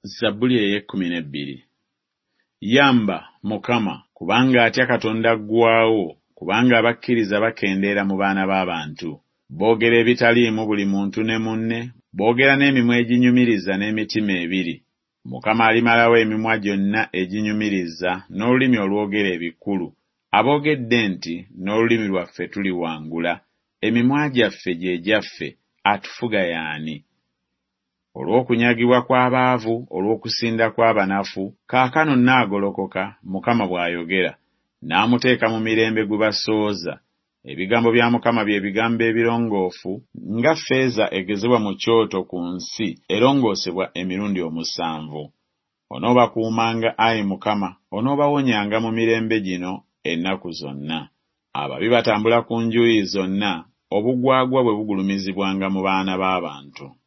Zabbuli ey'e12. Yamba Mukama kubanga atya Katonda aggwaawo, kubanga abakkiriza bakendeera mu baana b'abantu. Boogera ebitaliimu buli muntu ne munne, boogera n'emimwa eginyumiriza n'emitima ebiri. Mukama alimalawo emimwa gyonna eginyumiriza n'olulimi olwogera ebikulu. Aboogedde nti n'olulimi lwaffe tuliwangula, emimwa gyaffe gye gyaffe, atufuga y'ani? Olw'okunyagibwa kw'abaavu, olw'okusinda kw'abanafu, kaakano nnaagolokoka, Mukama bw'ayogera, n'amuteeka mu mirembe gwe basooza. Ebigambo bya Mukama bye bigambo ebirongoofu, nga ffeeza egezebwa mu kyoto ku nsi, erongoosebwa emirundi 7. Onoobakuumanga, Ayi Mukama, onoobawonyanga mu mirembe gino ennaku zonna. Ababi batambula ku njuyi zonna, obugwagwa bwe bugulumizibwanga mu baana b'abantu.